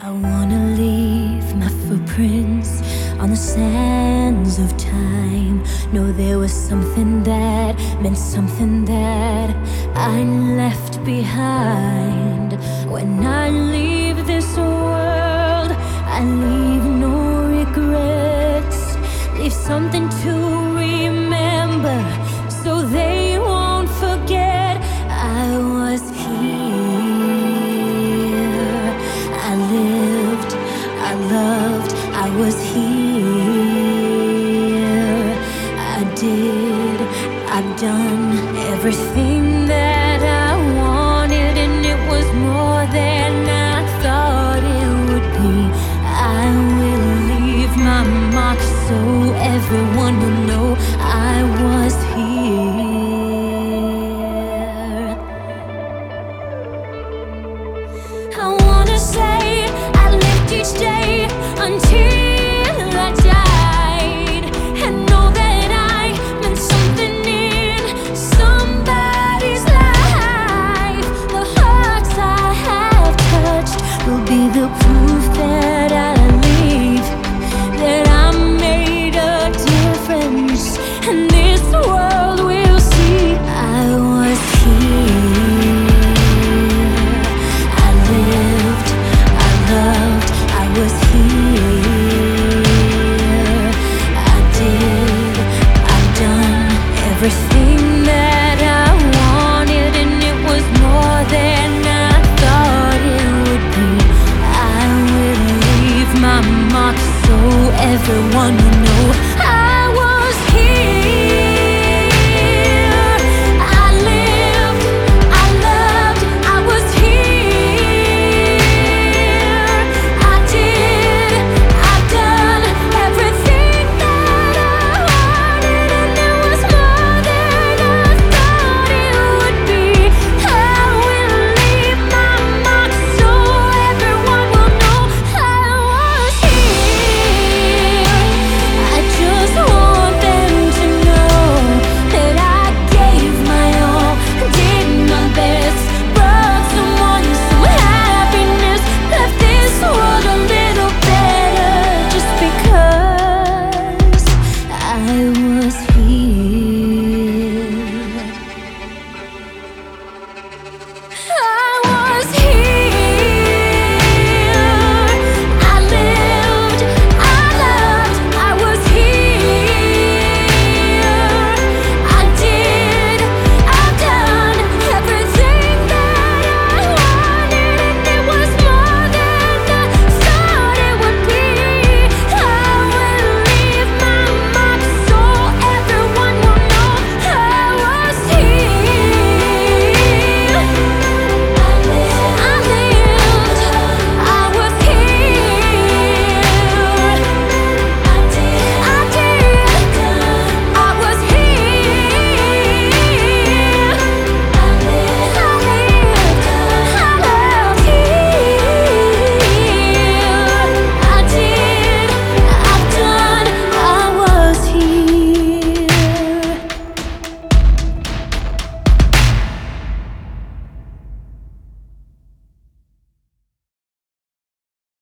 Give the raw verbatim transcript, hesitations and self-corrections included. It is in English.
I wanna leave my footprints on the sands of time. Know there was something that meant something that I left behind. When I leave this world, I leave no regrets. Leave something to remember so they won't forget I was here. I lived, I loved, I was here. I did, I've done everything that I wanted, and it was more than I thought it would be. I will leave my mark so everyone will know I was here. I wanna say I lived each day until I died, and know that I meant something in somebody's life. The hearts I have touched will be the proof that I leave, that I made a difference, and this world will see I was here. I lived, I loved, I was here. I did, I've done everything that I wanted, and it was more than I thought it would be. I will leave my mark so everyone will know